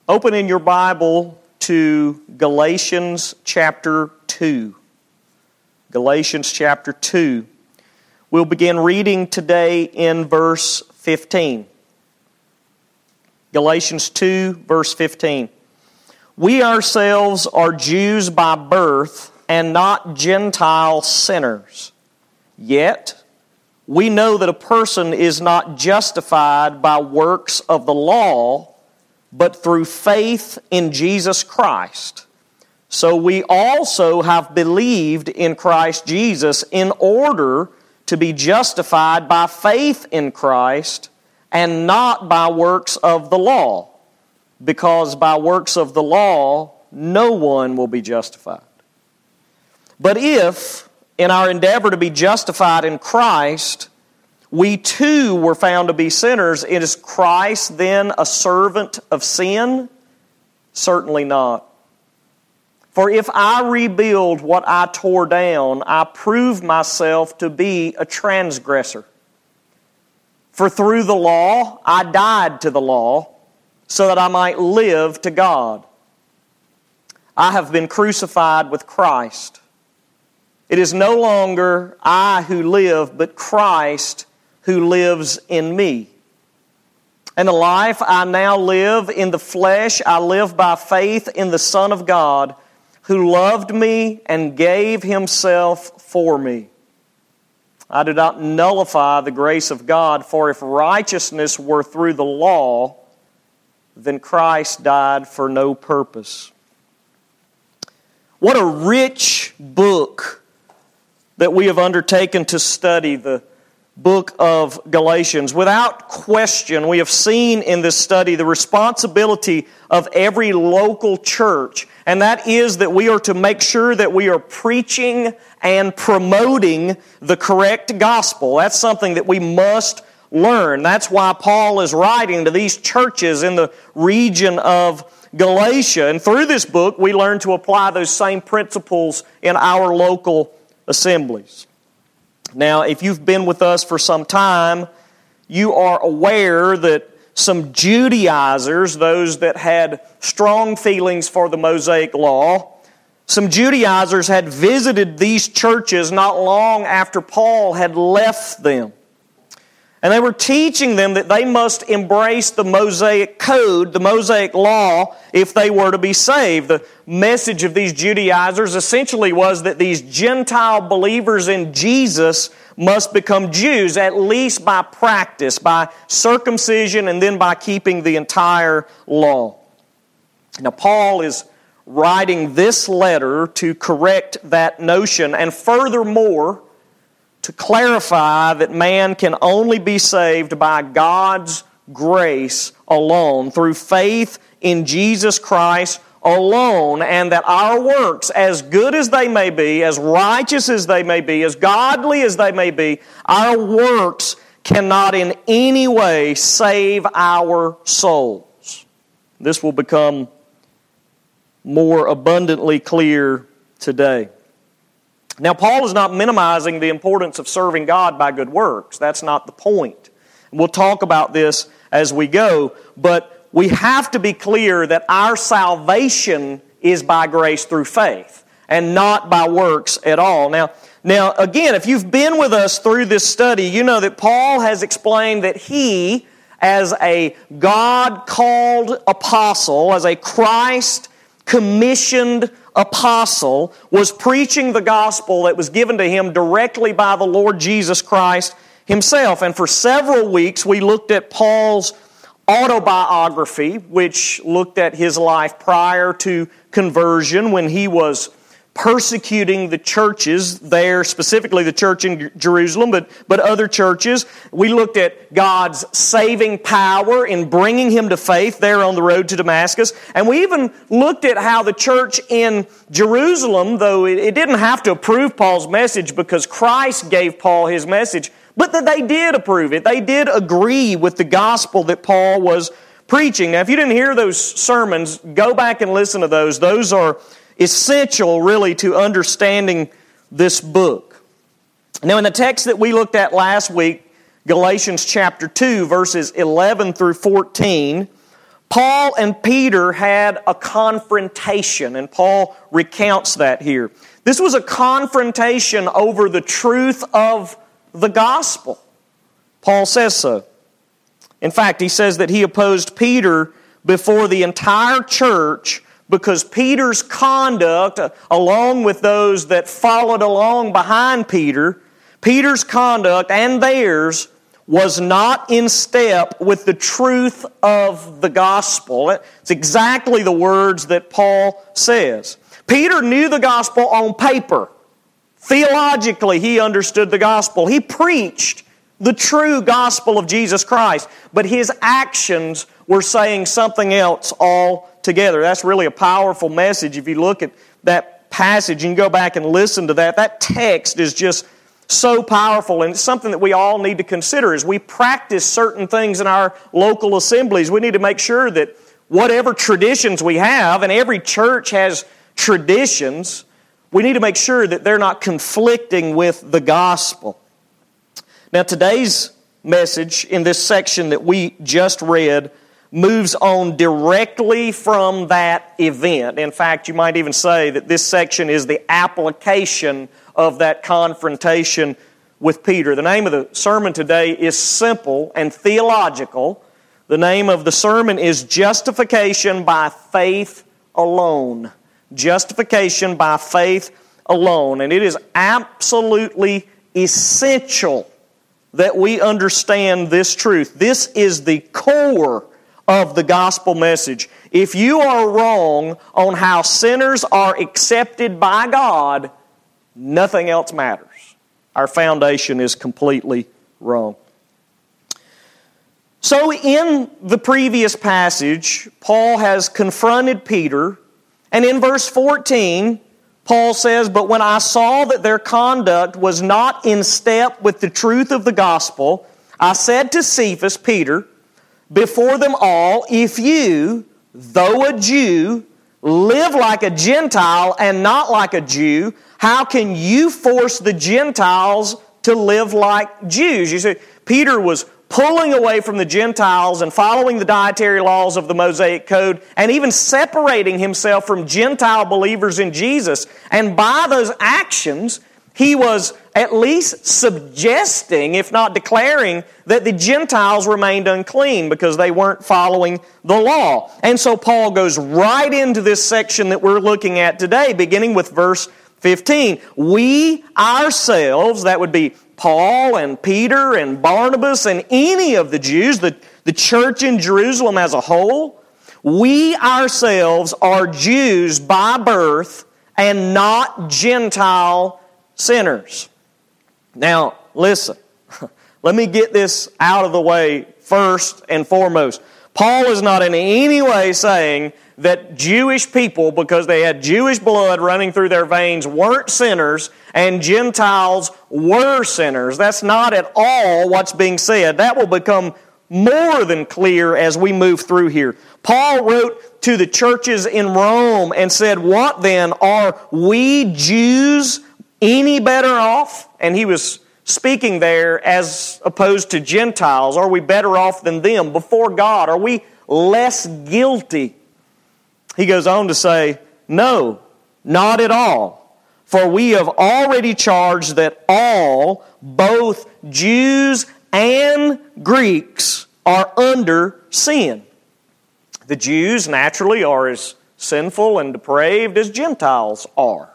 Open in your Bible to Galatians chapter 2. Galatians chapter 2. We'll begin reading today in verse 15. Galatians 2, verse 15. We ourselves are Jews by birth and not Gentile sinners. Yet, we know that a person is not justified by works of the law, but through faith in Jesus Christ. So we also have believed in Christ Jesus in order to be justified by faith in Christ and not by works of the law, because by works of the law no one will be justified. But if, in our endeavor to be justified in Christ, we too were found to be sinners, is Christ then a servant of sin? Certainly not. For if I rebuild what I tore down, I prove myself to be a transgressor. For through the law I died to the law, so that I might live to God. I have been crucified with Christ. It is no longer I who live, but Christ who lives in me. And the life I now live in the flesh, I live by faith in the Son of God, who loved me and gave Himself for me. I do not nullify the grace of God, for if righteousness were through the law, then Christ died for no purpose. What a rich book that we have undertaken to study, the book of Galatians. Without question, we have seen in this study the responsibility of every local church, and that is that we are to make sure that we are preaching and promoting the correct gospel. That's something that we must learn. That's why Paul is writing to these churches in the region of Galatia. And through this book, we learn to apply those same principles in our local assemblies. Now, if you've been with us for some time, you are aware that some Judaizers, those that had strong feelings for the Mosaic Law, some Judaizers had visited these churches not long after Paul had left them. And they were teaching them that they must embrace the Mosaic Code, the Mosaic Law, if they were to be saved. The message of these Judaizers essentially was that these Gentile believers in Jesus must become Jews, at least by practice, by circumcision, and then by keeping the entire law. Now, Paul is writing this letter to correct that notion, and furthermore, to clarify that man can only be saved by God's grace alone, through faith in Jesus Christ alone, and that our works, as good as they may be, as righteous as they may be, as godly as they may be, our works cannot in any way save our souls. This will become more abundantly clear today. Now, Paul is not minimizing the importance of serving God by good works. That's not the point. We'll talk about this as we go, but we have to be clear that our salvation is by grace through faith and not by works at all. Now, again, if you've been with us through this study, you know that Paul has explained that he, as a God-called apostle, as a Christ-commissioned apostle, was preaching the gospel that was given to him directly by the Lord Jesus Christ Himself. And for several weeks we looked at Paul's autobiography, which looked at his life prior to conversion when he was persecuting the churches there, specifically the church in Jerusalem, but other churches. We looked at God's saving power in bringing him to faith there on the road to Damascus. And we even looked at how the church in Jerusalem, though it didn't have to approve Paul's message because Christ gave Paul his message, but that they did approve it. They did agree with the gospel that Paul was preaching. Now, if you didn't hear those sermons, go back and listen to those. Those are essential, really, to understanding this book. Now, in the text that we looked at last week, Galatians chapter 2, verses 11 through 14, Paul and Peter had a confrontation, and Paul recounts that here. This was a confrontation over the truth of the gospel. Paul says so. In fact, he says that he opposed Peter before the entire church because Peter's conduct, along with those that followed along behind Peter, Peter's conduct and theirs was not in step with the truth of the gospel. It's exactly the words that Paul says. Peter knew the gospel on paper. Theologically, he understood the gospel. He preached the true gospel of Jesus Christ, but his actions were saying something else altogether. That's really a powerful message. If you look at that passage and go back and listen to that text is just so powerful, and it's something that we all need to consider as we practice certain things in our local assemblies. We need to make sure that whatever traditions we have, and every church has traditions, we need to make sure that they're not conflicting with the gospel. Now, today's message in this section that we just read moves on directly from that event. In fact, you might even say that this section is the application of that confrontation with Peter. The name of the sermon today is simple and theological. The name of the sermon is Justification by Faith Alone. Justification by faith alone. And it is absolutely essential that we understand this truth. This is the core of the gospel message. If you are wrong on how sinners are accepted by God, nothing else matters. Our foundation is completely wrong. So in the previous passage, Paul has confronted Peter, and in verse 14, Paul says, "But when I saw that their conduct was not in step with the truth of the gospel, I said to Cephas," Peter, "before them all, if you, though a Jew, live like a Gentile and not like a Jew, how can you force the Gentiles to live like Jews?" You see, Peter was pulling away from the Gentiles and following the dietary laws of the Mosaic Code and even separating himself from Gentile believers in Jesus. And by those actions, he was at least suggesting, if not declaring, that the Gentiles remained unclean because they weren't following the law. And so Paul goes right into this section that we're looking at today, beginning with verse 15. We ourselves, that would be Paul and Peter and Barnabas and any of the Jews, the church in Jerusalem as a whole, we ourselves are Jews by birth and not Gentile sinners. Now, listen, let me get this out of the way first and foremost. Paul is not in any way saying that Jewish people, because they had Jewish blood running through their veins, weren't sinners and Gentiles were sinners. That's not at all what's being said. That will become more than clear as we move through here. Paul wrote to the churches in Rome and said, "What then? Are we Jews any better off?" And he was speaking there as opposed to Gentiles. Are we better off than them before God? Are we less guilty? He goes on to say, "No, not at all. For we have already charged that all, both Jews and Greeks, are under sin." The Jews naturally are as sinful and depraved as Gentiles are.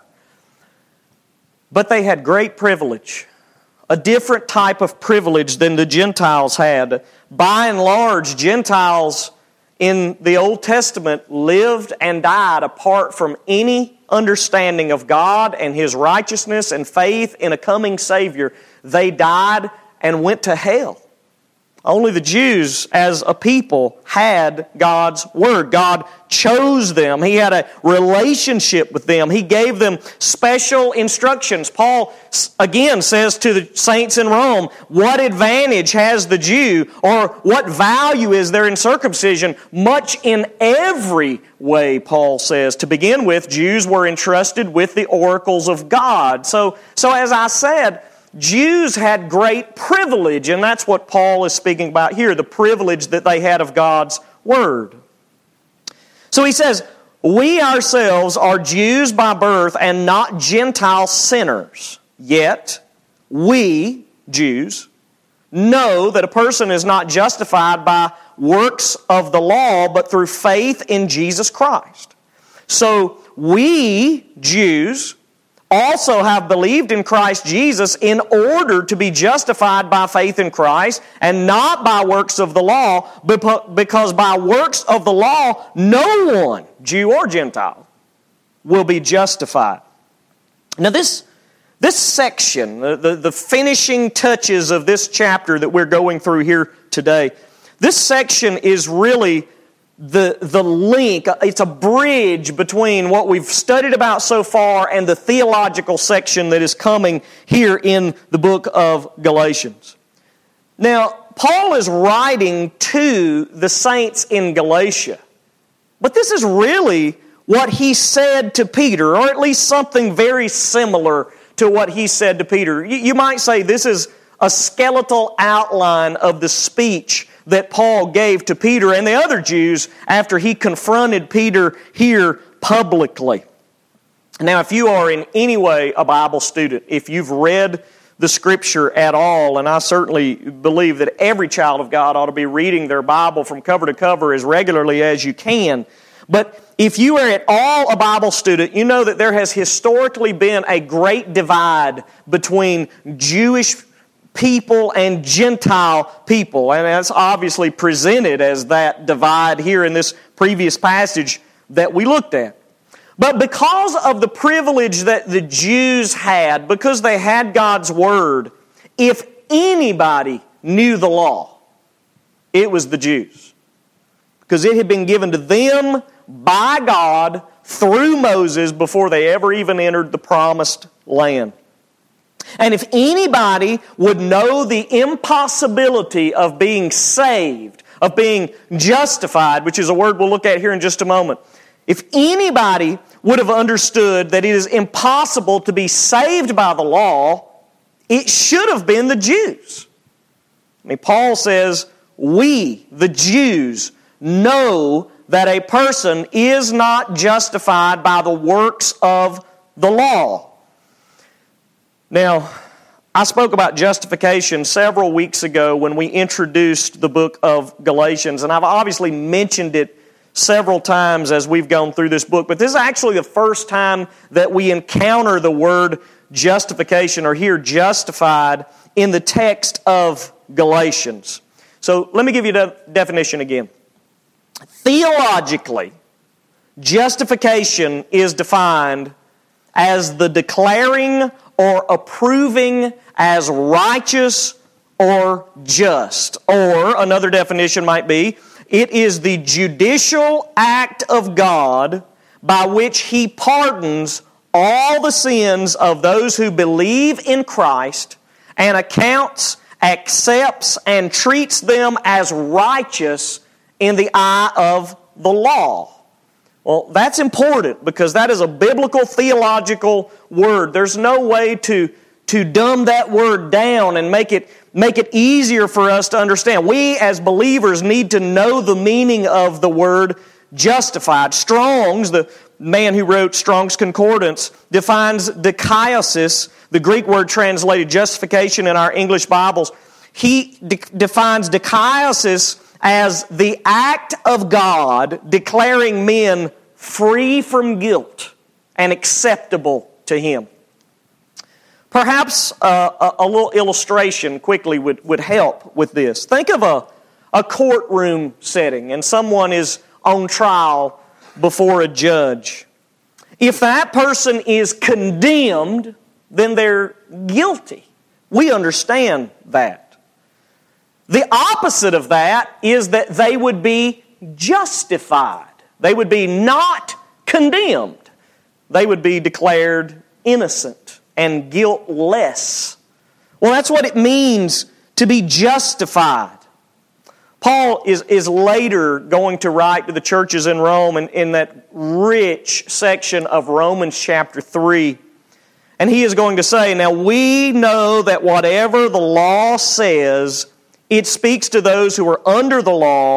But they had great privilege, a different type of privilege than the Gentiles had. By and large, Gentiles in the Old Testament lived and died apart from any understanding of God and His righteousness and faith in a coming Savior. They died and went to hell. Only the Jews as a people had God's Word. God chose them. He had a relationship with them. He gave them special instructions. Paul again says to the saints in Rome, what advantage has the Jew, or what value is there in circumcision? Much in every way, Paul says. To begin with, Jews were entrusted with the oracles of God. So as I said, Jews had great privilege, and that's what Paul is speaking about here, the privilege that they had of God's Word. So he says, we ourselves are Jews by birth and not Gentile sinners. Yet, we, Jews, know that a person is not justified by works of the law, but through faith in Jesus Christ. So, we, Jews, also have believed in Christ Jesus in order to be justified by faith in Christ and not by works of the law, because by works of the law, no one, Jew or Gentile, will be justified. Now this section, the finishing touches of this chapter that we're going through here today, this section is really the link. It's a bridge between what we've studied about so far and the theological section that is coming here in the book of Galatians. Now, Paul is writing to the saints in Galatia, but this is really what he said to Peter, or at least something very similar to what he said to Peter. You might say this is a skeletal outline of the speech that Paul gave to Peter and the other Jews after he confronted Peter here publicly. Now, if you are in any way a Bible student, if you've read the Scripture at all, and I certainly believe that every child of God ought to be reading their Bible from cover to cover as regularly as you can, but if you are at all a Bible student, you know that there has historically been a great divide between Jewish people and Gentile people. And that's obviously presented as that divide here in this previous passage that we looked at. But because of the privilege that the Jews had, because they had God's Word, if anybody knew the law, it was the Jews. Because it had been given to them by God through Moses before they ever even entered the promised land. And if anybody would know the impossibility of being saved, of being justified, which is a word we'll look at here in just a moment, if anybody would have understood that it is impossible to be saved by the law, it should have been the Jews. I mean, Paul says, we, the Jews, know that a person is not justified by the works of the law. Now, I spoke about justification several weeks ago when we introduced the book of Galatians, and I've obviously mentioned it several times as we've gone through this book, but this is actually the first time that we encounter the word justification or hear justified in the text of Galatians. So let me give you the definition again. Theologically, justification is defined as the declaring or approving as righteous or just. Or another definition might be, it is the judicial act of God by which He pardons all the sins of those who believe in Christ and accounts, accepts, and treats them as righteous in the eye of the law. Well, that's important because that is a biblical theological word. There's no way to dumb that word down and make it easier for us to understand. We as believers need to know the meaning of the word justified. Strong's, the man who wrote Strong's Concordance, defines dikaiosis, the Greek word translated justification in our English Bibles. He defines dikaiosis as the act of God declaring men free from guilt and acceptable to Him. Perhaps a little illustration quickly would help with this. Think of a courtroom setting and someone is on trial before a judge. If that person is condemned, then they're guilty. We understand that. The opposite of that is that they would be justified. They would be not condemned. They would be declared innocent and guiltless. Well, that's what it means to be justified. Paul is later going to write to the churches in Rome in that rich section of Romans chapter 3. And he is going to say, now we know that whatever the law says, it speaks to those who are under the law,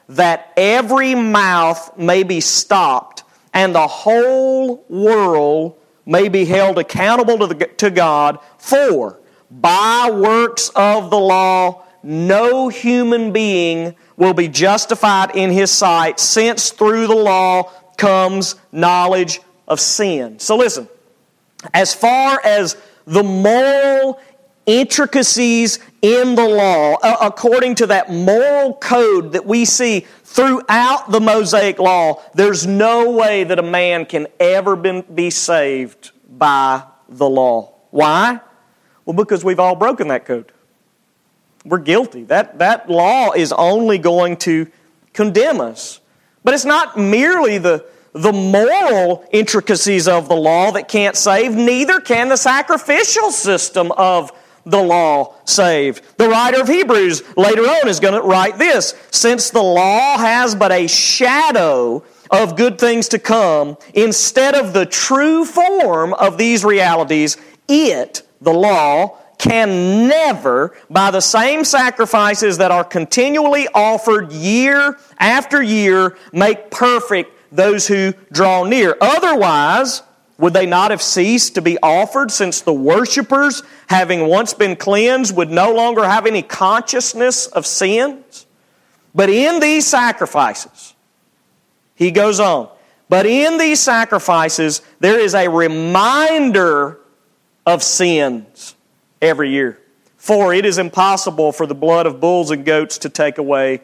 that every mouth may be stopped, and the whole world may be held accountable to God, for by works of the law no human being will be justified in His sight, since through the law comes knowledge of sin. So listen, as far as the moral intricacies in the law, according to that moral code that we see throughout the Mosaic Law, there's no way that a man can ever be saved by the law. Why? Well, because we've all broken that code. We're guilty. That law is only going to condemn us. But it's not merely the moral intricacies of the law that can't save, neither can the sacrificial system of the law save. The writer of Hebrews later on is going to write this: since the law has but a shadow of good things to come, instead of the true form of these realities, the law, can never, by the same sacrifices that are continually offered year after year, make perfect those who draw near. Otherwise, would they not have ceased to be offered, since the worshipers, having once been cleansed, would no longer have any consciousness of sins? But in these sacrifices, he goes on, but in these sacrifices there is a reminder of sins every year. For it is impossible for the blood of bulls and goats to take away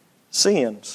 sins.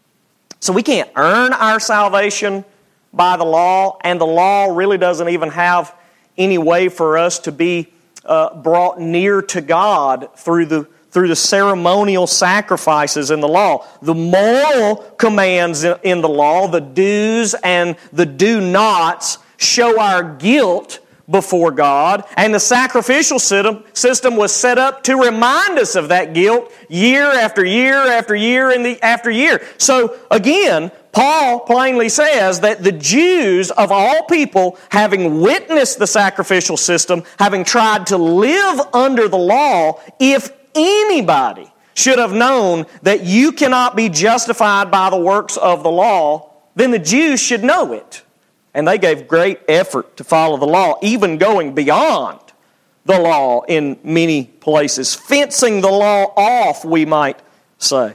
So we can't earn our salvation by the law, and the law really doesn't even have any way for us to be brought near to God through the ceremonial sacrifices in the law. The moral commands in the law, the do's and the do-nots, show our guilt before God, and the sacrificial system was set up to remind us of that guilt year after year after year and after year. So again, Paul plainly says that the Jews of all people, having witnessed the sacrificial system, having tried to live under the law, if anybody should have known that you cannot be justified by the works of the law, then the Jews should know it. And they gave great effort to follow the law, even going beyond the law in many places, fencing the law off, we might say.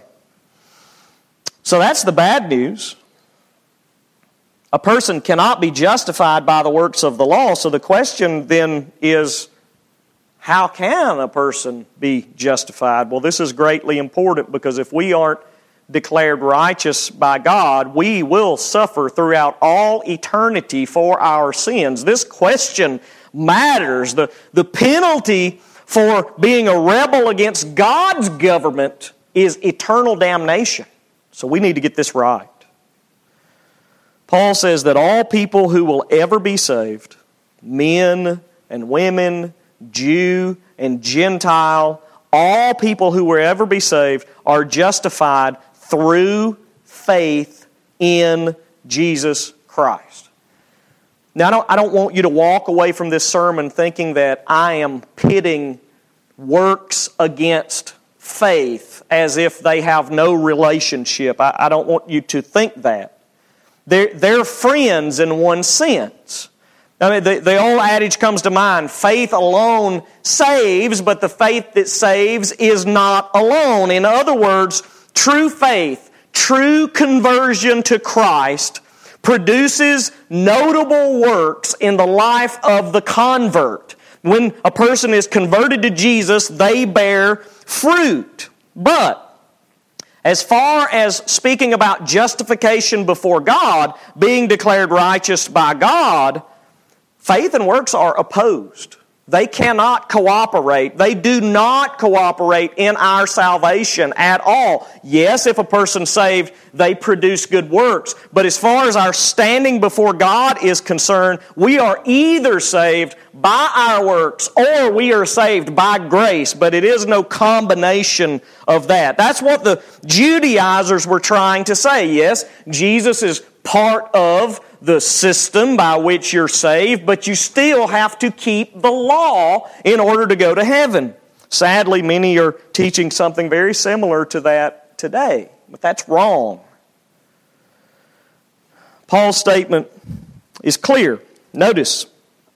So that's the bad news. A person cannot be justified by the works of the law. So the question then is, how can a person be justified? Well, this is greatly important, because if we aren't declared righteous by God, we will suffer throughout all eternity for our sins. This question matters. The penalty for being a rebel against God's government is eternal damnation. So we need to get this right. Paul says that all people who will ever be saved, men and women, Jew and Gentile, all people who will ever be saved are justified through faith in Jesus Christ. Now, I don't want you to walk away from this sermon thinking that I am pitting works against faith as if they have no relationship. I don't want you to think that. They're friends in one sense. I mean, the old adage comes to mind, faith alone saves, but the faith that saves is not alone. In other words, true faith, true conversion to Christ produces notable works in the life of the convert. When a person is converted to Jesus, they bear fruit. But as far as speaking about justification before God, being declared righteous by God, faith and works are opposed. They cannot cooperate. They do not cooperate in our salvation at all. Yes, if a person's saved, they produce good works. But as far as our standing before God is concerned, we are either saved by our works or we are saved by grace. But it is no combination of that. That's what the Judaizers were trying to say. Yes, Jesus is part of the system by which you're saved, but you still have to keep the law in order to go to heaven. Sadly, many are teaching something very similar to that today. but that's wrong. Paul's statement is clear. Notice,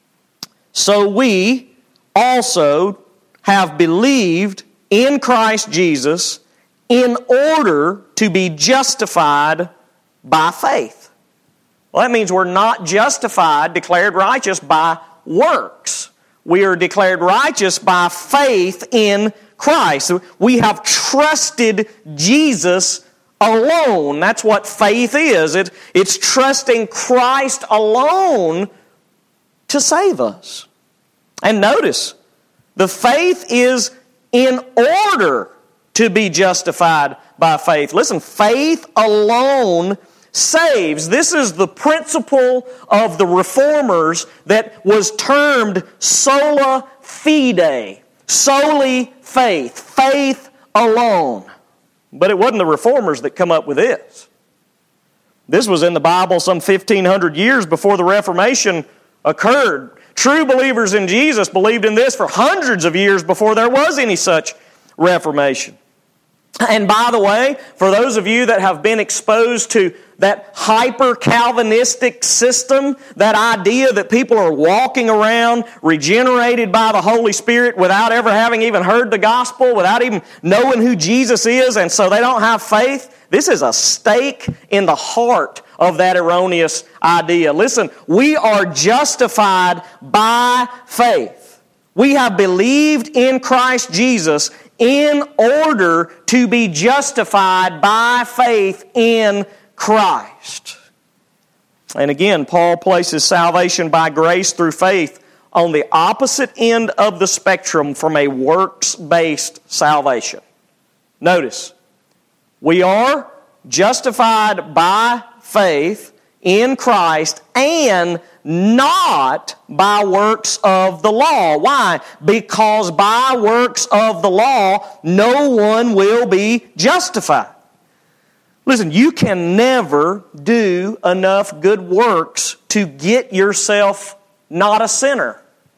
so we also have believed in Christ Jesus in order to be justified by faith. Well, that means we're not justified, declared righteous by works. We are declared righteous by faith in Christ. We have trusted Jesus alone. That's what faith is. It's trusting Christ alone to save us. And notice, the faith is in order to be justified by faith. Listen, faith alone saves. This is the principle of the Reformers that was termed sola fide, solely faith, faith alone. But it wasn't the Reformers that come up with this. This was in the Bible some 1,500 years before the Reformation occurred. True believers in Jesus believed in this for hundreds of years before there was any such Reformation. And by the way, for those of you that have been exposed to that hyper-Calvinistic system, that idea that people are walking around regenerated by the Holy Spirit without ever having even heard the gospel, without even knowing who Jesus is, and so they don't have faith, this is a stake in the heart of that erroneous idea. Listen, we are justified by faith. We have believed in Christ Jesus in order to be justified by faith in Christ. And again, Paul places salvation by grace through faith on the opposite end of the spectrum from a works-based salvation. Notice, we are justified by faith in Christ and not by works of the law. Why? Because by works of the law, no one will be justified. Listen, you can never do enough good works to get yourself not a sinner.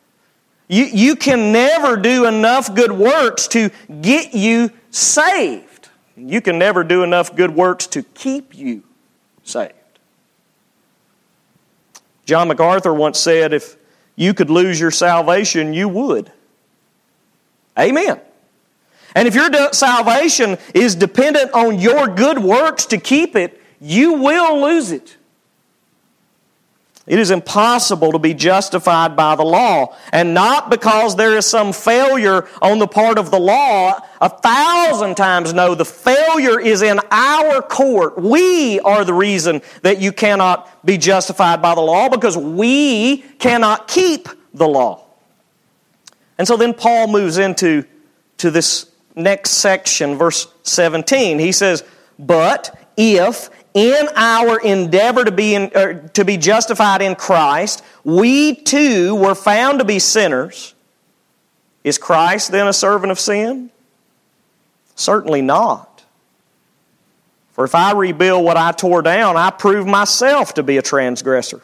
You can never do enough good works to get you saved. You can never do enough good works to keep you saved. John MacArthur once said, if you could lose your salvation, you would. Amen. And if your salvation is dependent on your good works to keep it, you will lose it. It is impossible to be justified by the law. And not because there is some failure on the part of the law. 1,000 times no, the failure is in our court. We are the reason that you cannot be justified by the law because we cannot keep the law. And so then Paul moves into this next section, verse 17. He says, but if in our endeavor to be justified in Christ, we too were found to be sinners, is Christ then a servant of sin? Certainly not. For if I rebuild what I tore down, I prove myself to be a transgressor.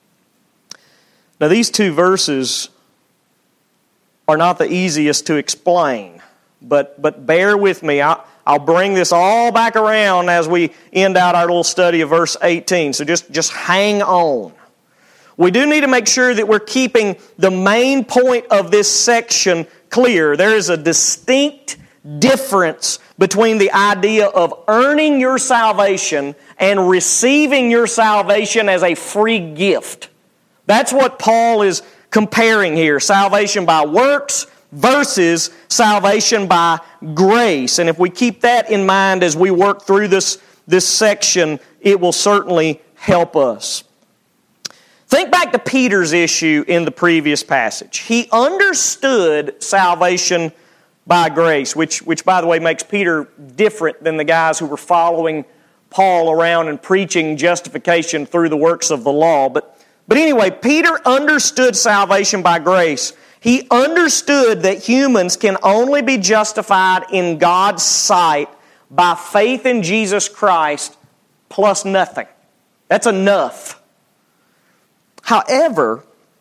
Now these two verses are not the easiest to explain, but bear with me. I'll bring this all back around as we end out our little study of verse 18. So just hang on. We do need to make sure that we're keeping the main point of this section clear. There is a distinct difference between the idea of earning your salvation and receiving your salvation as a free gift. That's what Paul is comparing here. Salvation by works versus salvation by grace. And if we keep that in mind as we work through this section, it will certainly help us. Think back to Peter's issue in the previous passage. He understood salvation by grace, which by the way makes Peter different than the guys who were following Paul around and preaching justification through the works of the law. But anyway, Peter understood salvation by grace. He understood that humans can only be justified in God's sight by faith in Jesus Christ plus nothing. That's enough. However,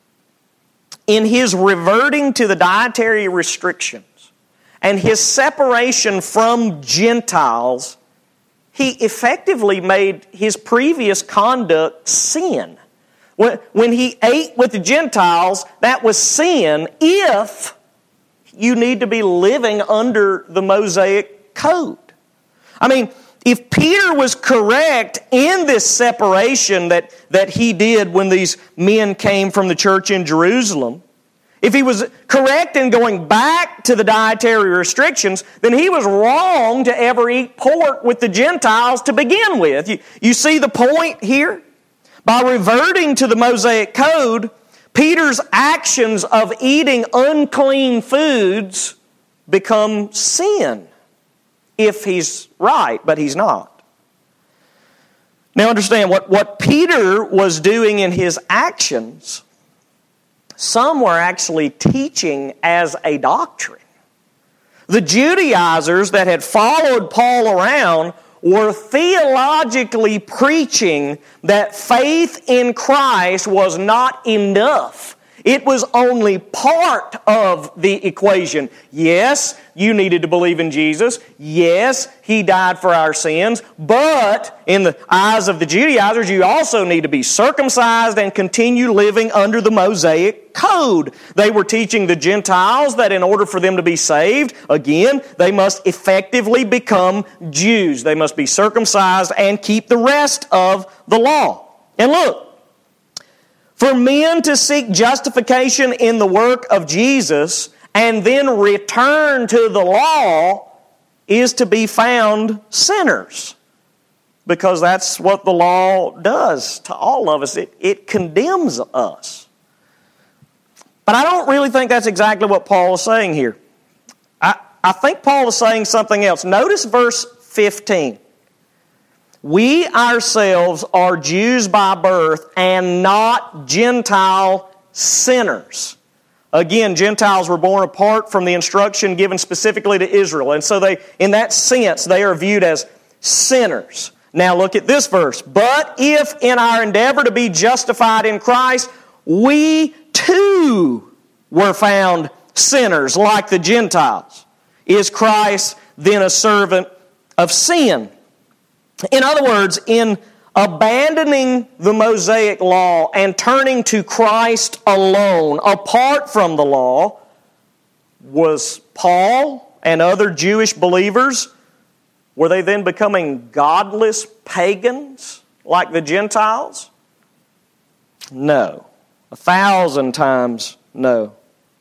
in his reverting to the dietary restrictions and his separation from Gentiles, he effectively made his previous conduct sin. When he ate with the Gentiles, that was sin if you need to be living under the Mosaic code. I mean, if Peter was correct in this separation that he did when these men came from the church in Jerusalem, if he was correct in going back to the dietary restrictions, then he was wrong to ever eat pork with the Gentiles to begin with. You see the point here? By reverting to the Mosaic code, Peter's actions of eating unclean foods become sin. If he's right, but he's not. Now understand, what Peter was doing in his actions, some were actually teaching as a doctrine. The Judaizers that had followed Paul around were theologically preaching that faith in Christ was not enough. It was only part of the equation. Yes, you needed to believe in Jesus. Yes, He died for our sins. But in the eyes of the Judaizers, you also need to be circumcised and continue living under the Mosaic code. They were teaching the Gentiles that in order for them to be saved, again, they must effectively become Jews. They must be circumcised and keep the rest of the law. And look, for men to seek justification in the work of Jesus and then return to the law is to be found sinners. Because that's what the law does to all of us. It condemns us. But I don't really think that's exactly what Paul is saying here. I think Paul is saying something else. Notice verse 15. We ourselves are Jews by birth and not Gentile sinners. Again, Gentiles were born apart from the instruction given specifically to Israel. And so in that sense, they are viewed as sinners. Now look at this verse. But if in our endeavor to be justified in Christ, we too were found sinners like the Gentiles, is Christ then a servant of sin? In other words, in abandoning the Mosaic law and turning to Christ alone, apart from the law, was Paul and other Jewish believers, were they then becoming godless pagans like the Gentiles? No. 1,000 times no.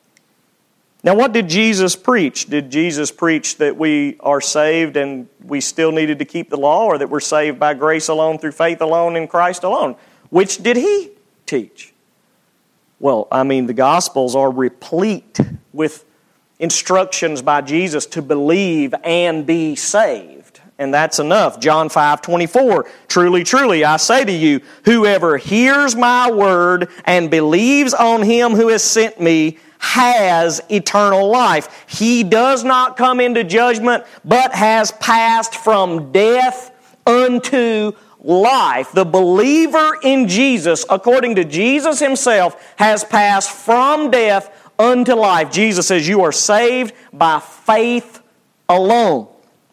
Now, what did Jesus preach? Did Jesus preach that we are saved and we still needed to keep the law, or that we're saved by grace alone, through faith alone, in Christ alone? Which did He teach? Well, the Gospels are replete with instructions by Jesus to believe and be saved. And that's enough. John 5:24, truly, truly, I say to you, whoever hears my word and believes on Him who has sent me has eternal life. He does not come into judgment, but has passed from death unto life. The believer in Jesus, according to Jesus Himself, has passed from death unto life. Jesus says you are saved by faith alone.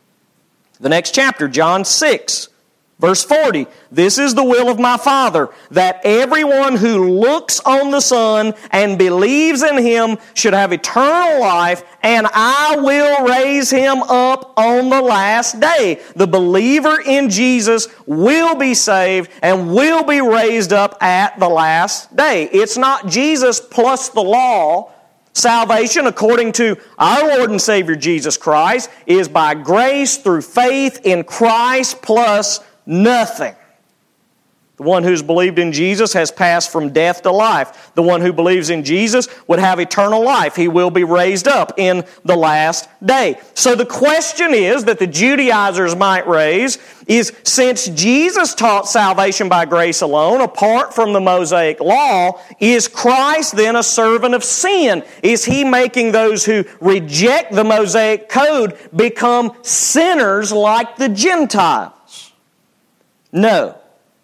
The next chapter, John 6, verse 40. This is the will of my Father, that everyone who looks on the Son and believes in Him should have eternal life, and I will raise him up on the last day. The believer in Jesus will be saved and will be raised up at the last day. It's not Jesus plus the law. Salvation, according to our Lord and Savior Jesus Christ, is by grace through faith in Christ plus nothing. The one who's believed in Jesus has passed from death to life. The one who believes in Jesus would have eternal life. He will be raised up in the last day. So the question is that the Judaizers might raise is, since Jesus taught salvation by grace alone, apart from the Mosaic law, is Christ then a servant of sin? Is He making those who reject the Mosaic code become sinners like the Gentiles? No.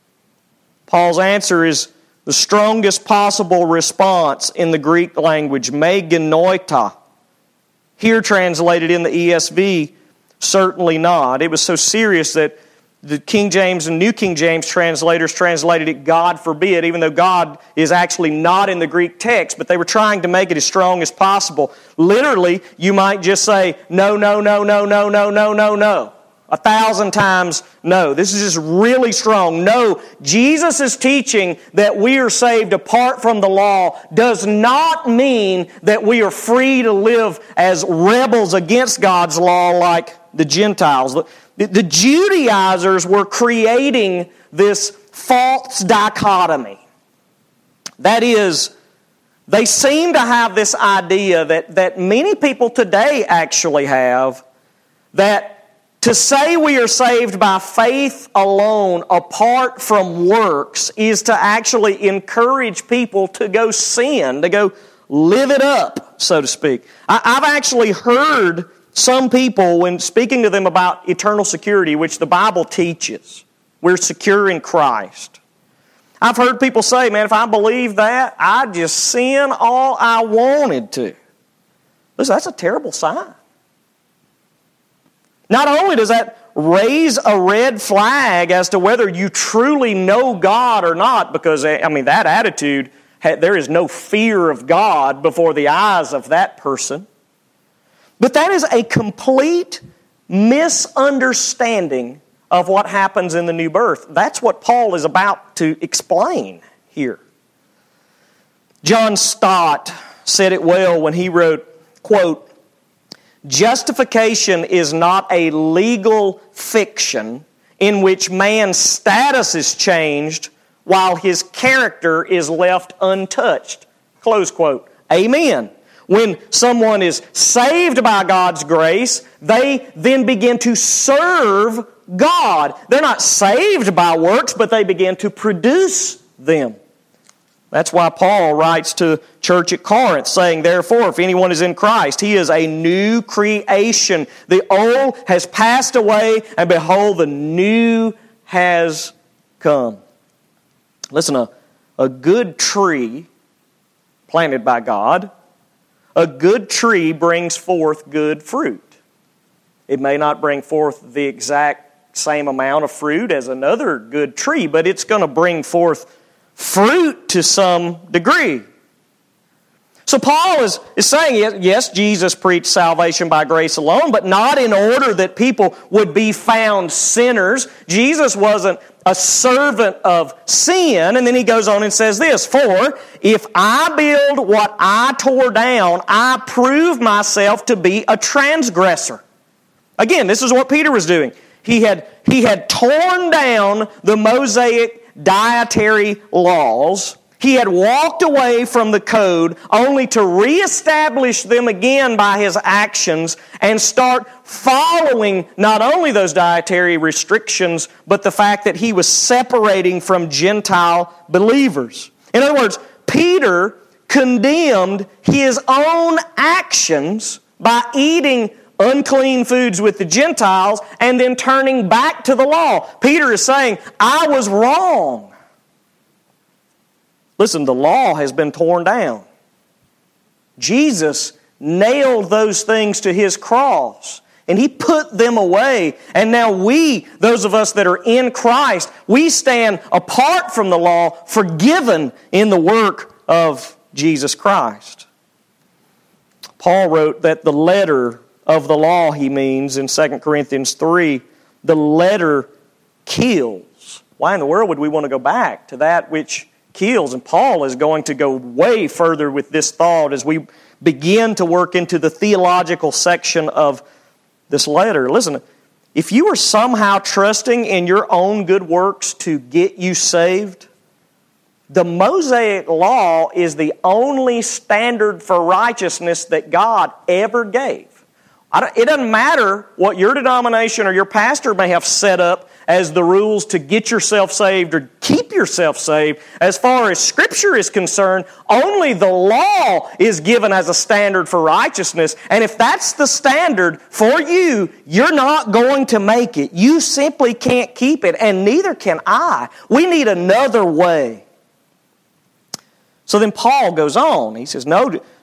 Paul's answer is the strongest possible response in the Greek language, me genoita. Here translated in the ESV, certainly not. It was so serious that The King James and New King James translators translated it, God forbid, even though God is actually not in the Greek text, but they were trying to make it as strong as possible. Literally, you might just say, no, no, no, no, no, no, no, no, no. 1,000 times no. This is just really strong. No, Jesus is teaching that we are saved apart from the law does not mean that we are free to live as rebels against God's law like the Gentiles. The Judaizers were creating this false dichotomy. That is, they seem to have this idea that many people today actually have, that to say we are saved by faith alone apart from works is to actually encourage people to go sin, to go live it up, so to speak. I've actually heard some people, when speaking to them about eternal security, which the Bible teaches, we're secure in Christ. I've heard people say, man, if I believe that, I'd just sin all I wanted to. Listen, that's a terrible sign. Not only does that raise a red flag as to whether you truly know God or not, because, that attitude, there is no fear of God before the eyes of that person. But that is a complete misunderstanding of what happens in the new birth. That's what Paul is about to explain here. John Stott said it well when he wrote, quote, "Justification is not a legal fiction in which man's status is changed while his character is left untouched." Close quote. Amen. When someone is saved by God's grace, they then begin to serve God. They're not saved by works, but they begin to produce them. That's why Paul writes to the church at Corinth, saying, "Therefore, if anyone is in Christ, he is a new creation. The old has passed away, and behold, the new has come." Listen, a good tree planted by God, a good tree brings forth good fruit. It may not bring forth the exact same amount of fruit as another good tree, but it's going to bring forth fruit to some degree. So Paul is saying, yes, Jesus preached salvation by grace alone, but not in order that people would be found sinners. Jesus wasn't a servant of sin. And then he goes on and says this, "For if I build what I tore down, I prove myself to be a transgressor." Again, this is what Peter was doing. He had torn down the Mosaic dietary laws. He had walked away from the code only to reestablish them again by his actions and start following not only those dietary restrictions, but the fact that he was separating from Gentile believers. In other words, Peter condemned his own actions by eating unclean foods with the Gentiles and then turning back to the law. Peter is saying, I was wrong. Listen, the law has been torn down. Jesus nailed those things to His cross, and He put them away. And now we, those of us that are in Christ, we stand apart from the law, forgiven in the work of Jesus Christ. Paul wrote that the letter of the law, he means, in 2 Corinthians 3, the letter kills. Why in the world would we want to go back to that which kills? And Paul is going to go way further with this thought as we begin to work into the theological section of this letter. Listen, if you are somehow trusting in your own good works to get you saved, the Mosaic law is the only standard for righteousness that God ever gave. It doesn't matter what your denomination or your pastor may have set up as the rules to get yourself saved or keep yourself saved. As far as Scripture is concerned, only the law is given as a standard for righteousness. And if that's the standard for you, you're not going to make it. You simply can't keep it, and neither can I. We need another way. So then Paul goes on. He says, no,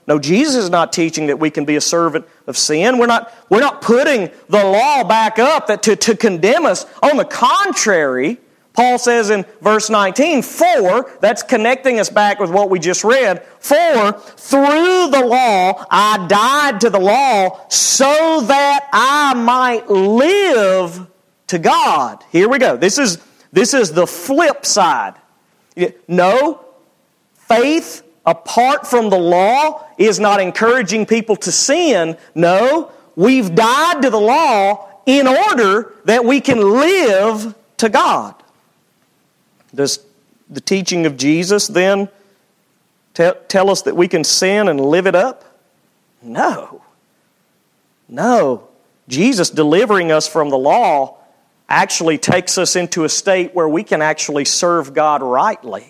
No, Jesus is not teaching that we can be a servant of sin. We're not putting the law back up to condemn us. On the contrary, Paul says in verse 19, for, that's connecting us back with what we just read, for through the law I died to the law so that I might live to God. Here we go. This is the flip side. No, faith apart from the law is not encouraging people to sin. No, we've died to the law in order that we can live to God. Does the teaching of Jesus then tell us that we can sin and live it up? No. No. Jesus delivering us from the law actually takes us into a state where we can actually serve God rightly.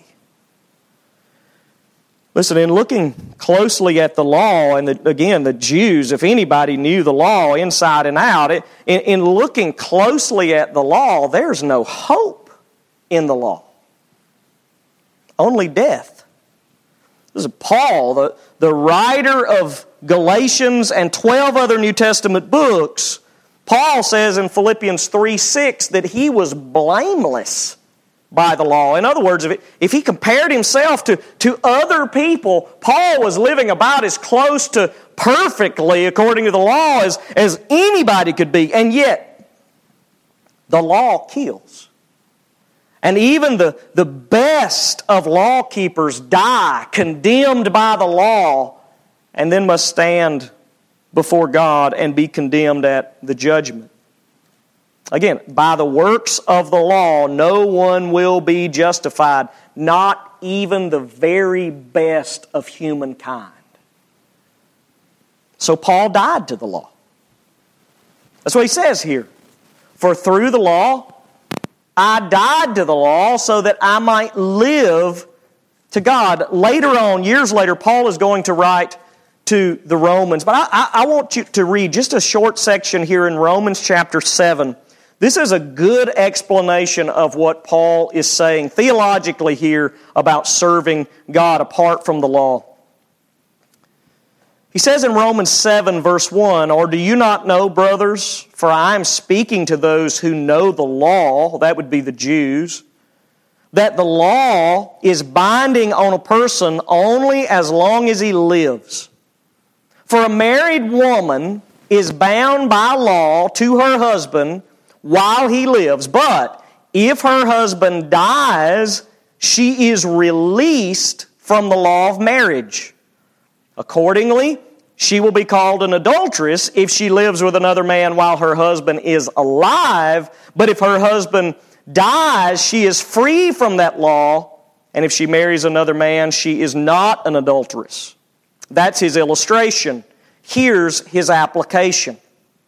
Listen, in looking closely at the law, and again, the Jews, if anybody knew the law inside and out, in looking closely at the law, there's no hope in the law. Only death. This is Paul, the writer of Galatians and 12 other New Testament books. Paul says in Philippians 3:6 that he was blameless by the law. In other words, if he compared himself to other people, Paul was living about as close to perfectly according to the law as anybody could be. And yet, the law kills. And even the best of law keepers die condemned by the law and then must stand before God and be condemned at the judgment. Again, by the works of the law, no one will be justified, not even the very best of humankind. So Paul died to the law. That's what he says here. For through the law, I died to the law so that I might live to God. Later on, years later, Paul is going to write to the Romans. But I want you to read just a short section here in Romans chapter 7. This is a good explanation of what Paul is saying theologically here about serving God apart from the law. He says in Romans 7 verse 1, or do you not know, brothers, for I am speaking to those who know the law, that would be the Jews, that the law is binding on a person only as long as he lives. For a married woman is bound by law to her husband while he lives, but if her husband dies, she is released from the law of marriage. Accordingly, she will be called an adulteress if she lives with another man while her husband is alive, but if her husband dies, she is free from that law, and if she marries another man, she is not an adulteress. That's his illustration. Here's his application.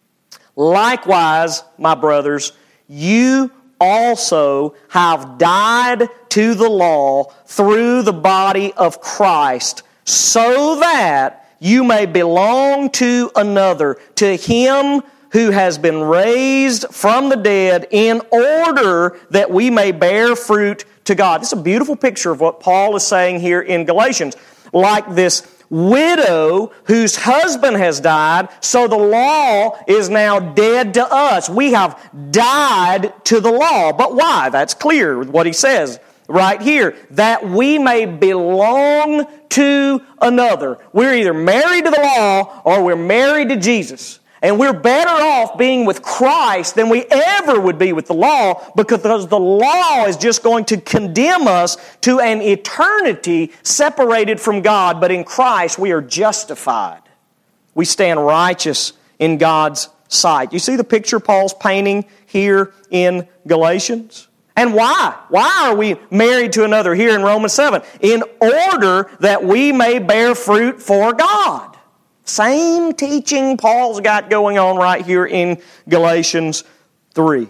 Likewise, my brothers, you also have died to the law through the body of Christ, so that you may belong to another, to Him who has been raised from the dead, in order that we may bear fruit to God. This is a beautiful picture of what Paul is saying here in Galatians. Like this widow whose husband has died, so the law is now dead to us. We have died to the law. But why? That's clear with what he says right here. That we may belong to another. We're either married to the law or we're married to Jesus. And we're better off being with Christ than we ever would be with the law, because the law is just going to condemn us to an eternity separated from God. But in Christ we are justified. We stand righteous in God's sight. You see the picture Paul's painting here in Galatians? And why? Why are we married to another here in Romans 7? In order that we may bear fruit for God. Same teaching Paul's got going on right here in Galatians 3.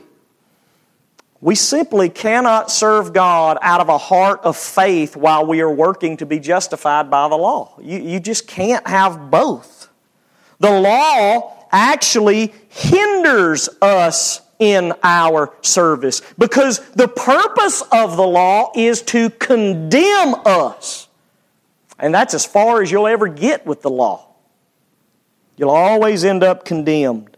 We simply cannot serve God out of a heart of faith while we are working to be justified by the law. You just can't have both. The law actually hinders us in our service, because the purpose of the law is to condemn us. And that's as far as you'll ever get with the law. You'll always end up condemned.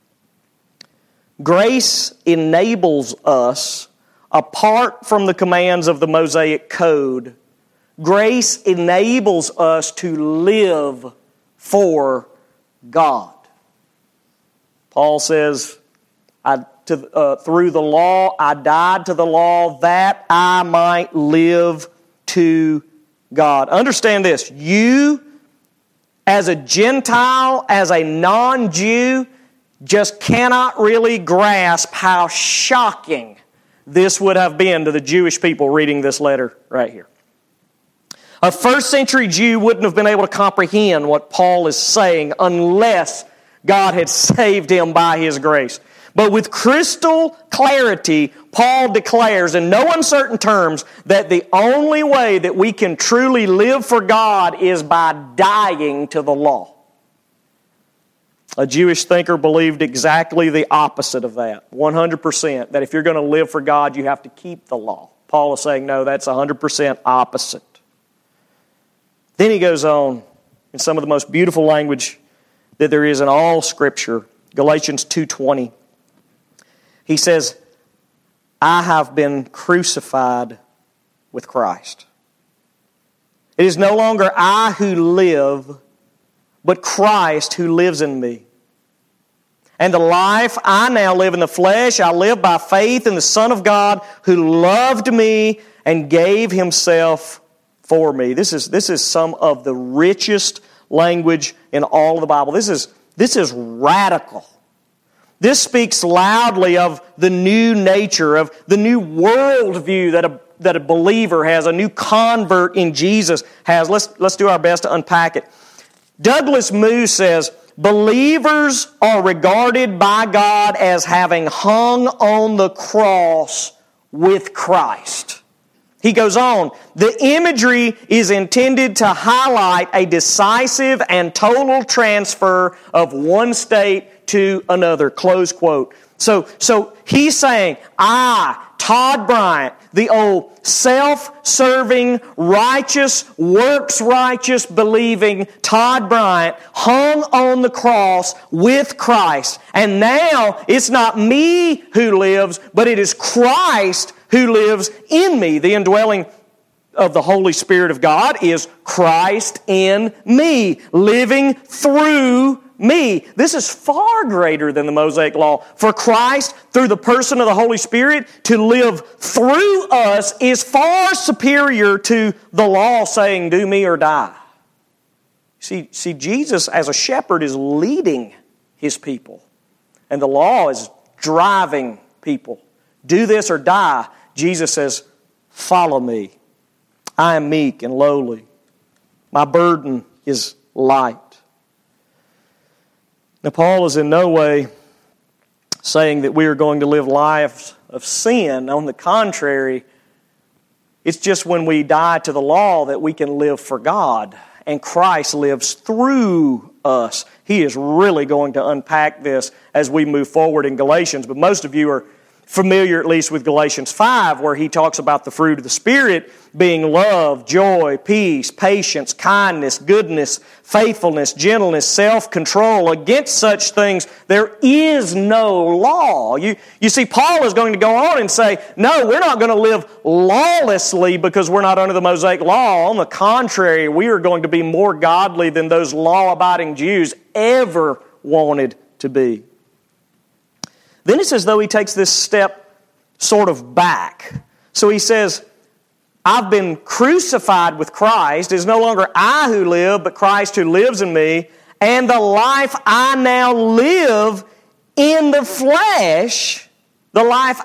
Grace enables us, apart from the commands of the Mosaic Code, grace enables us to live for God. Paul says, through the law, I died to the law that I might live to God. Understand this. You, as a Gentile, as a non-Jew, just cannot really grasp how shocking this would have been to the Jewish people reading this letter right here. A first century Jew wouldn't have been able to comprehend what Paul is saying unless God had saved him by His grace. But with crystal clarity, Paul declares in no uncertain terms that the only way that we can truly live for God is by dying to the law. A Jewish thinker believed exactly the opposite of that, 100%, that if you're going to live for God, you have to keep the law. Paul is saying, no, that's 100% opposite. Then he goes on in some of the most beautiful language that there is in all Scripture, Galatians 2:20. He says, I have been crucified with Christ. It is no longer I who live, but Christ who lives in me. And the life I now live in the flesh, I live by faith in the Son of God who loved me and gave Himself for me. This is some of the richest language in all of the Bible. This is radical. This speaks loudly of the new nature, of the new worldview that a believer has, a new convert in Jesus has. Let's do our best to unpack it. Douglas Moo says, believers are regarded by God as having hung on the cross with Christ. He goes on, the imagery is intended to highlight a decisive and total transfer of one state to another, close quote. So he's saying, Todd Bryant, the old self-serving, righteous, works-righteous, believing Todd Bryant, hung on the cross with Christ. And now it's not me who lives, but it is Christ who lives in me. The indwelling of the Holy Spirit of God is Christ in me, living through me. This is far greater than the Mosaic Law. For Christ, through the person of the Holy Spirit, to live through us is far superior to the law saying, do me or die. See, Jesus as a shepherd is leading His people. And the law is driving people. Do this or die. Jesus says, follow me. I am meek and lowly. My burden is light. Now, Paul is in no way saying that we are going to live lives of sin. On the contrary, it's just when we die to the law that we can live for God, and Christ lives through us. He is really going to unpack this as we move forward in Galatians, but most of you are familiar at least with Galatians 5, where he talks about the fruit of the Spirit being love, joy, peace, patience, kindness, goodness, faithfulness, gentleness, self-control. Against such things there is no law. You see, Paul is going to go on and say, no, we're not going to live lawlessly because we're not under the Mosaic Law. On the contrary, we are going to be more godly than those law-abiding Jews ever wanted to be. Then it's as though he takes this step sort of back. So he says, I've been crucified with Christ. It is no longer I who live, but Christ who lives in me. And the life I now live in the flesh, I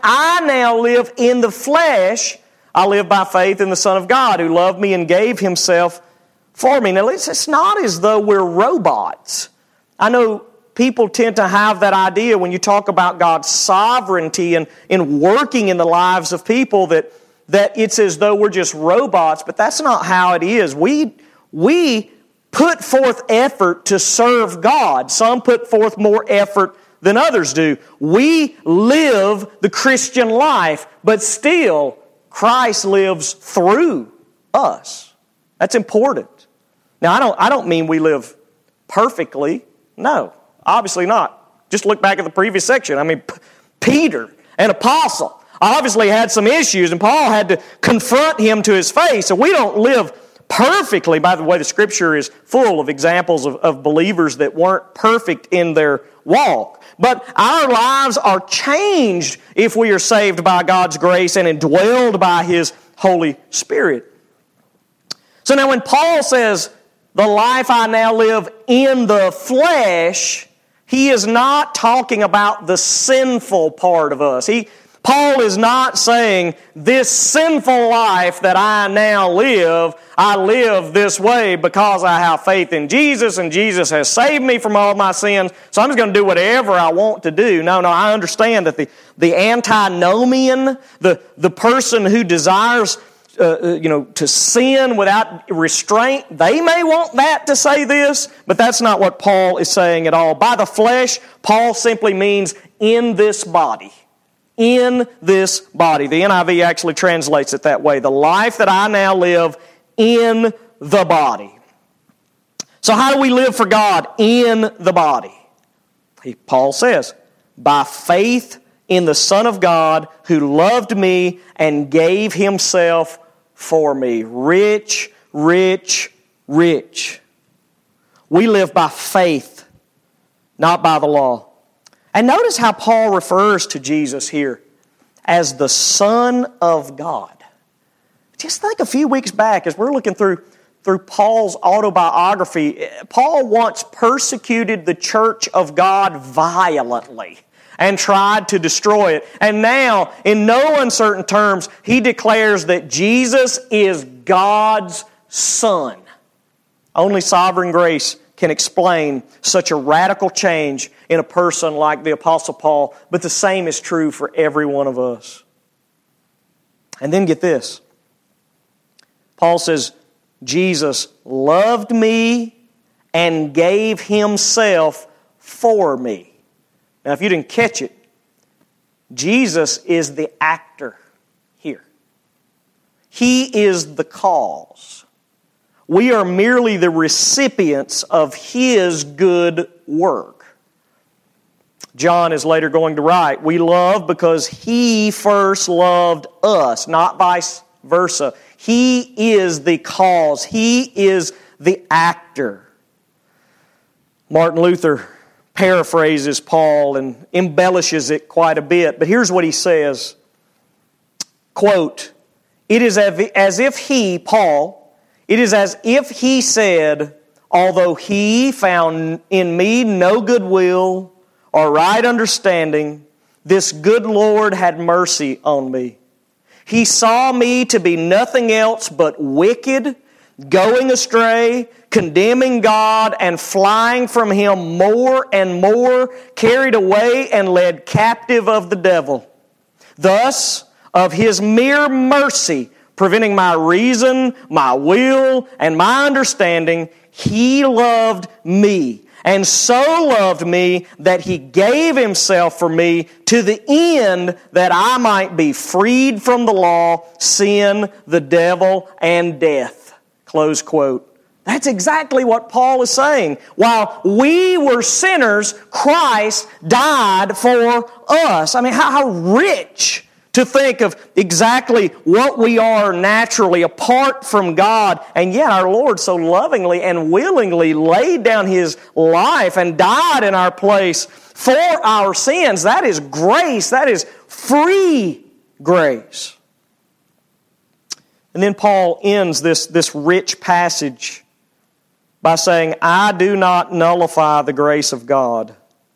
live by faith in the Son of God who loved me and gave Himself for me. Now, it's not as though we're robots. I know people tend to have that idea when you talk about God's sovereignty and in working in the lives of people that it's as though we're just robots, but that's not how it is. We put forth effort to serve God. Some put forth more effort than others do. We live the Christian life, but still Christ lives through us. That's important. Now, I don't mean we live perfectly. No, obviously not. Just look back at the previous section. I mean, Peter, an apostle, obviously had some issues, and Paul had to confront him to his face. So we don't live perfectly. By the way, the Scripture is full of examples of believers that weren't perfect in their walk. But our lives are changed if we are saved by God's grace and indwelled by His Holy Spirit. So now when Paul says, the life I now live in the flesh, he is not talking about the sinful part of us. Paul is not saying, this sinful life that I now live, I live this way because I have faith in Jesus, and Jesus has saved me from all my sins, so I'm just going to do whatever I want to do. No, I understand that the antinomian, the person who desires to sin without restraint, they may want that to say this, but that's not what Paul is saying at all. By the flesh, Paul simply means in this body. In this body. The NIV actually translates it that way. The life that I now live in the body. So how do we live for God in the body? Paul says, by faith in the Son of God who loved me and gave Himself for me. Rich, rich, rich. We live by faith, not by the law. And notice how Paul refers to Jesus here as the Son of God. Just think a few weeks back as we're looking through Paul's autobiography, Paul once persecuted the church of God violently and tried to destroy it. And now, in no uncertain terms, he declares that Jesus is God's Son. Only sovereign grace can explain such a radical change in a person like the Apostle Paul, but the same is true for every one of us. And then get this. Paul says, Jesus loved me and gave Himself for me. Now, if you didn't catch it, Jesus is the actor here. He is the cause. We are merely the recipients of His good work. John is later going to write, we love because He first loved us, not vice versa. He is the cause. He is the actor. Martin Luther paraphrases Paul and embellishes it quite a bit, but here's what he says. Quote, it is as if he, Paul, it is as if he said, although he found in me no good will or right understanding, this good Lord had mercy on me. He saw me to be nothing else but wicked, going astray, condemning God, and flying from Him more and more, carried away and led captive of the devil. Thus, of His mere mercy, preventing my reason, my will, and my understanding, He loved me, and so loved me that He gave Himself for me to the end that I might be freed from the law, sin, the devil, and death. Close quote. That's exactly what Paul is saying. While we were sinners, Christ died for us. I mean, how rich to think of exactly what we are naturally apart from God, and yet our Lord so lovingly and willingly laid down His life and died in our place for our sins. That is grace. That is free grace. And then Paul ends this rich passage by saying, I do not nullify the grace of God.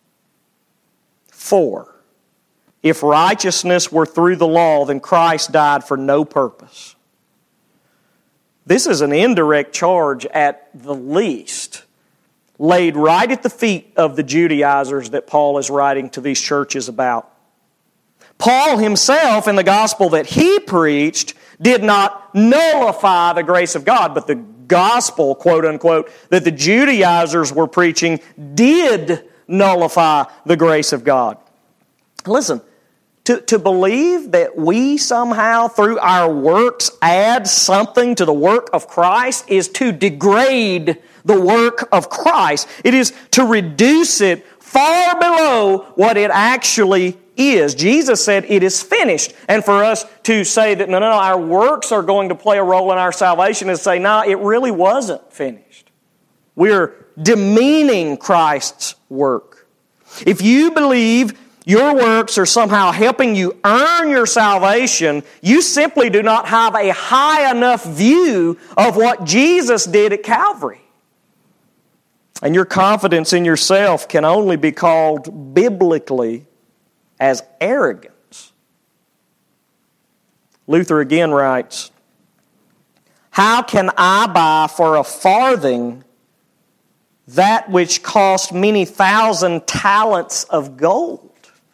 For if righteousness were through the law, then Christ died for no purpose. This is an indirect charge at the least, laid right at the feet of the Judaizers that Paul is writing to these churches about. Paul himself, in the gospel that he preached, did not nullify the grace of God, but the gospel, quote unquote, that the Judaizers were preaching did nullify the grace of God. Listen, To believe that we somehow, through our works, add something to the work of Christ is to degrade the work of Christ. It is to reduce it far below what it actually is. Jesus said it is finished. And for us to say that, no, our works are going to play a role in our salvation is say, no, it really wasn't finished. We're demeaning Christ's work. If you believe your works are somehow helping you earn your salvation, you simply do not have a high enough view of what Jesus did at Calvary. And your confidence in yourself can only be called biblically as arrogance. Luther again writes, "How can I buy for a farthing that which cost many thousand talents of gold?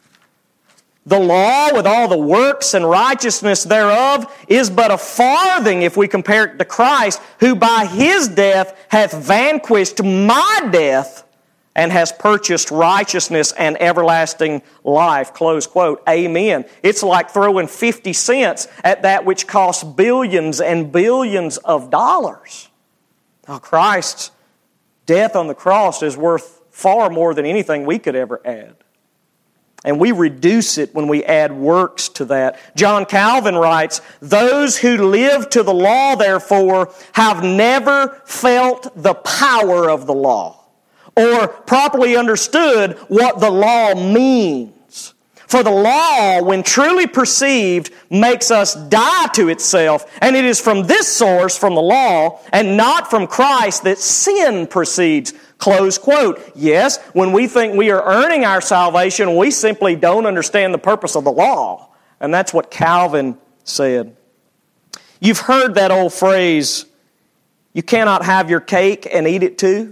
The law, with all the works and righteousness thereof, is but a farthing if we compare it to Christ, who by His death hath vanquished my death and has purchased righteousness and everlasting life." Close quote. Amen. It's like throwing 50 cents at that which costs billions and billions of dollars. Now, Christ's death on the cross is worth far more than anything we could ever add. And we reduce it when we add works to that. John Calvin writes, "Those who live to the law, therefore, have never felt the power of the law, or properly understood what the law means. For the law, when truly perceived, makes us die to itself, and it is from this source, from the law, and not from Christ, that sin proceeds." Close quote. Yes, when we think we are earning our salvation, we simply don't understand the purpose of the law. And that's what Calvin said. You've heard that old phrase, "You cannot have your cake and eat it too."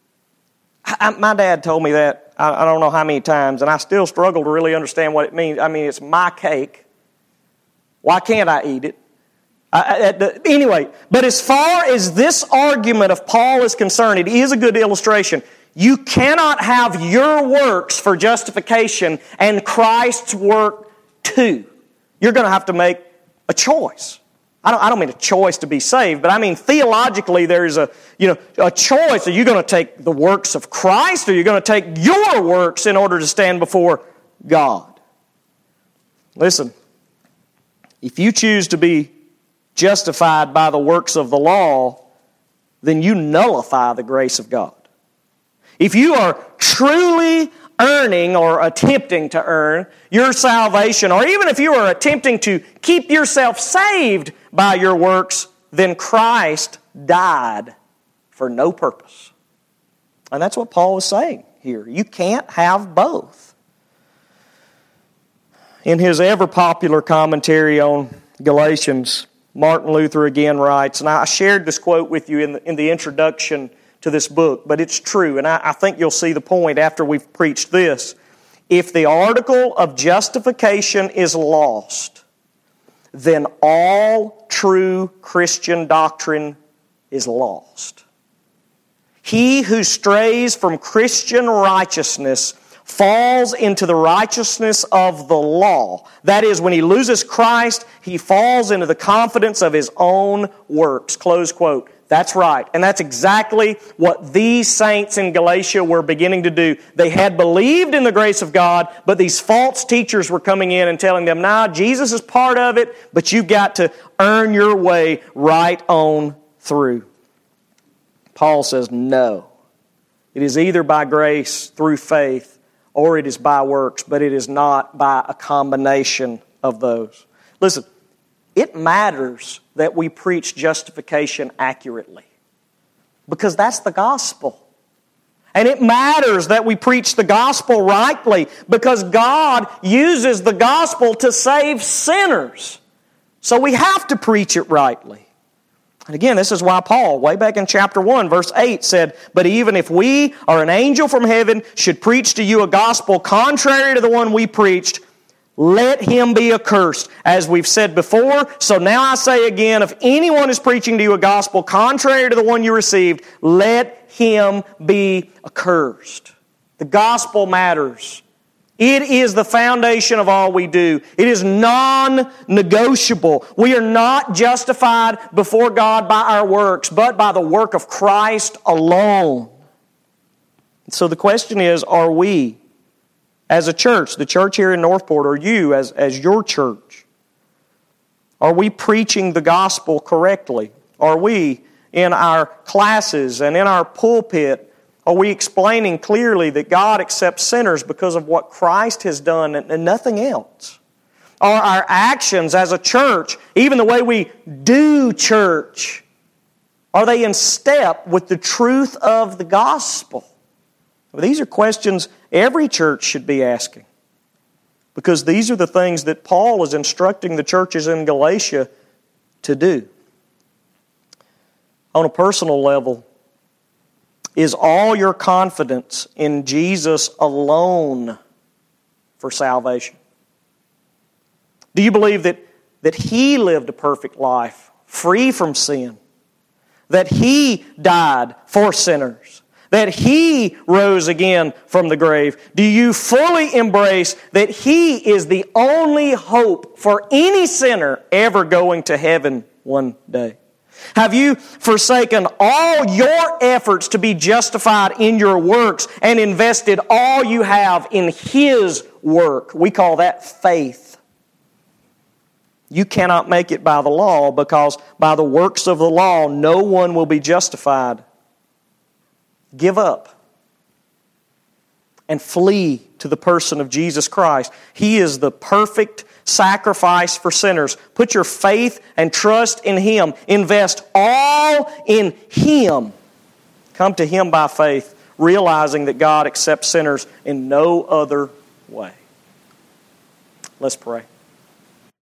My dad told me that I don't know how many times, and I still struggle to really understand what it means. I mean, it's my cake. Why can't I eat it? Anyway, but as far as this argument of Paul is concerned, it is a good illustration. You cannot have your works for justification and Christ's work too. You're going to have to make a choice. I don't mean a choice to be saved, but I mean theologically there is a choice. Are you going to take the works of Christ, or are you going to take your works in order to stand before God? Listen, if you choose to be justified by the works of the law, then you nullify the grace of God. If you are truly earning or attempting to earn your salvation, or even if you are attempting to keep yourself saved by your works, then Christ died for no purpose. And that's what Paul is saying here. You can't have both. In his ever-popular commentary on Galatians, Martin Luther again writes, and I shared this quote with you in the introduction to this book, but it's true, and I think you'll see the point after we've preached this. If the article of justification is lost, then all true Christian doctrine is lost. He who strays from Christian righteousness falls into the righteousness of the law. That is, when he loses Christ, he falls into the confidence of his own works. Close quote. That's right. And that's exactly what these saints in Galatia were beginning to do. They had believed in the grace of God, but these false teachers were coming in and telling them, "Nah, Jesus is part of it, but you've got to earn your way right on through." Paul says, no. It is either by grace through faith, or it is by works, but it is not by a combination of those. Listen, it matters that we preach justification accurately, because that's the gospel. And it matters that we preach the gospel rightly, because God uses the gospel to save sinners. So we have to preach it rightly. And again, this is why Paul, way back in chapter 1, verse 8, said, "But even if we or an angel from heaven should preach to you a gospel contrary to the one we preached, let him be accursed." As we've said before, so now I say again, if anyone is preaching to you a gospel contrary to the one you received, let him be accursed. The gospel matters. It is the foundation of all we do. It is non-negotiable. We are not justified before God by our works, but by the work of Christ alone. So the question is, are we, as a church, the church here in Northport, or you as your church, are we preaching the gospel correctly? Are we, in our classes and in our pulpit, are we explaining clearly that God accepts sinners because of what Christ has done and nothing else? Are our actions as a church, even the way we do church, are they in step with the truth of the gospel? Well, these are questions every church should be asking, because these are the things that Paul is instructing the churches in Galatia to do. On a personal level, is all your confidence in Jesus alone for salvation? Do you believe that He lived a perfect life, free from sin? That He died for sinners? That He rose again from the grave? Do you fully embrace that He is the only hope for any sinner ever going to heaven one day? Have you forsaken all your efforts to be justified in your works and invested all you have in His work? We call that faith. You cannot make it by the law, because by the works of the law no one will be justified. Give up and flee to the person of Jesus Christ. He is the perfect sacrifice for sinners. Put your faith and trust in Him. Invest all in Him. Come to Him by faith, realizing that God accepts sinners in no other way. Let's pray.